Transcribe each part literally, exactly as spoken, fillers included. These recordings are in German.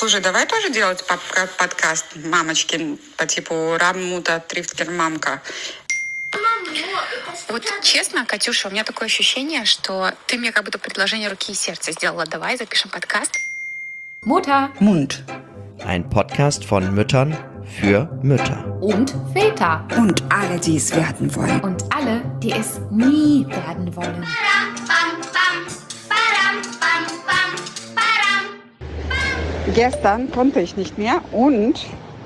Слушай, давай тоже делать подкаст «Мамочкин» по типу «Рам-мута трифт мамка». Вот честно, Катюша, у меня такое ощущение, что ты мне как будто предложение руки и сердца сделала. Давай запишем подкаст. Mutter. Mund. Ein Podcast von Müttern für Mütter. Und Väter. Und alle, die es werden wollen. Und alle, die es nie werden wollen. Gestern konnte ich nicht mehr und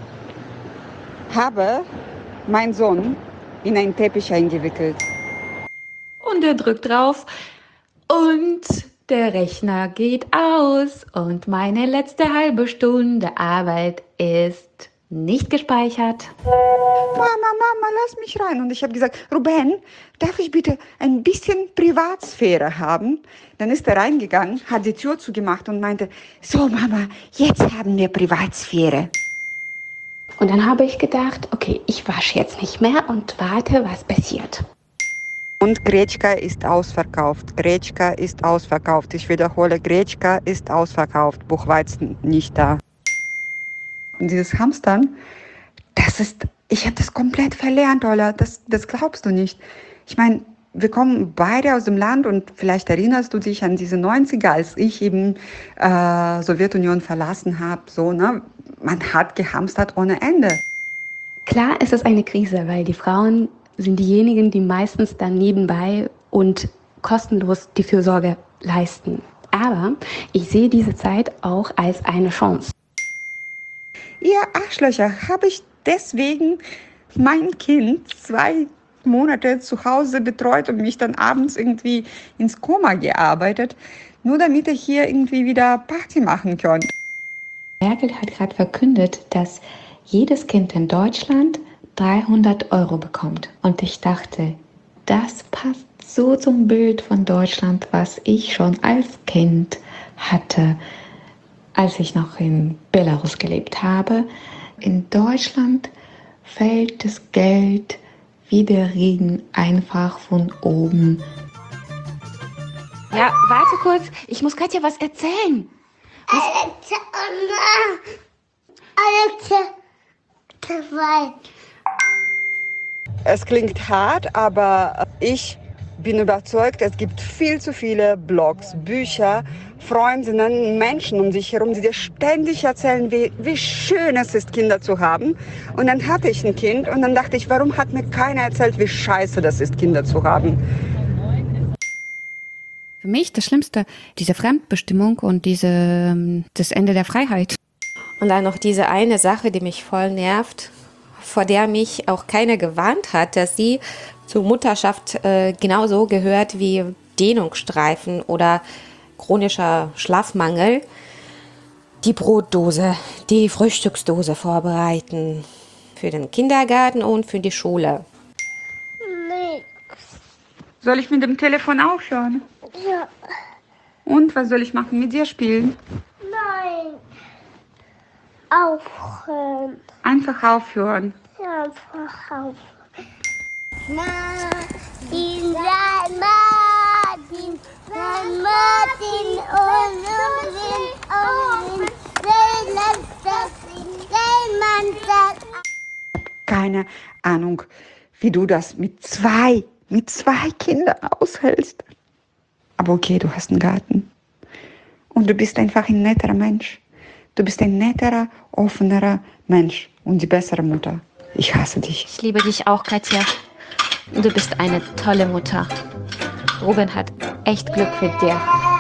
habe meinen Sohn in einen Teppich eingewickelt. Und er drückt drauf und der Rechner geht aus und meine letzte halbe Stunde Arbeit ist nicht gespeichert. Mama, Mama, lass mich rein. Und ich habe gesagt, Ruben, darf ich bitte ein bisschen Privatsphäre haben? Dann ist er reingegangen, hat die Tür zugemacht und meinte, so Mama, jetzt haben wir Privatsphäre. Und dann habe ich gedacht, okay, ich wasche jetzt nicht mehr und warte, was passiert. Und Gretschka ist ausverkauft. Gretschka ist ausverkauft. Ich wiederhole, Gretschka ist ausverkauft. Buchweizen nicht da. Und dieses Hamstern, das ist, ich habe das komplett verlernt, Ola. Das, das glaubst du nicht. Ich meine, wir kommen beide aus dem Land und vielleicht erinnerst du dich an diese neunziger, als ich eben äh, Sowjetunion verlassen habe. So, ne? Man hat gehamstert ohne Ende. Klar ist es eine Krise, weil die Frauen sind diejenigen, die meistens dann nebenbei und kostenlos die Fürsorge leisten. Aber ich sehe diese Zeit auch als eine Chance. Ihr Arschlöcher, habe ich deswegen mein Kind zwei Monate zu Hause betreut und mich dann abends irgendwie ins Koma gearbeitet, nur damit ihr hier irgendwie wieder Party machen könnt. Merkel hat gerade verkündet, dass jedes Kind in Deutschland dreihundert Euro bekommt. Und ich dachte, das passt so zum Bild von Deutschland, was ich schon als Kind hatte, als ich noch in Belarus gelebt habe. In Deutschland fällt das Geld wie der Regen einfach von oben. Ja, warte kurz, ich muss Katja was erzählen. Was? Alexa, zwei. Es klingt hart, aber ich bin überzeugt, es gibt viel zu viele Blogs, Bücher, Freundinnen, Menschen um sich herum, die dir ständig erzählen, wie, wie schön es ist, Kinder zu haben. Und dann hatte ich ein Kind und dann dachte ich, warum hat mir keiner erzählt, wie scheiße das ist, Kinder zu haben? Für mich das Schlimmste, diese Fremdbestimmung und diese, das Ende der Freiheit. Und dann noch diese eine Sache, die mich voll nervt, vor der mich auch keiner gewarnt hat, dass sie zur Mutterschaft äh, genauso gehört wie Dehnungsstreifen oder chronischer Schlafmangel. Die Brotdose, die Frühstücksdose vorbereiten für den Kindergarten und für die Schule. Nix. Soll ich mit dem Telefon aufhören? Ja. Und was soll ich machen? Mit dir spielen? Nein. Aufhören. Einfach aufhören. Einfach aufhören. Martin, sein Martin, sein Martin, und nun sind und sein letzter, sein Mann sagt. Keine Ahnung, wie du das mit zwei, mit zwei Kindern aushältst. Aber okay, du hast einen Garten. Und du bist einfach ein netterer Mensch. Du bist ein netterer, offenerer Mensch und die bessere Mutter. Ich hasse dich. Ich liebe dich auch, Katja. Du bist eine tolle Mutter. Ruben hat echt Glück mit dir.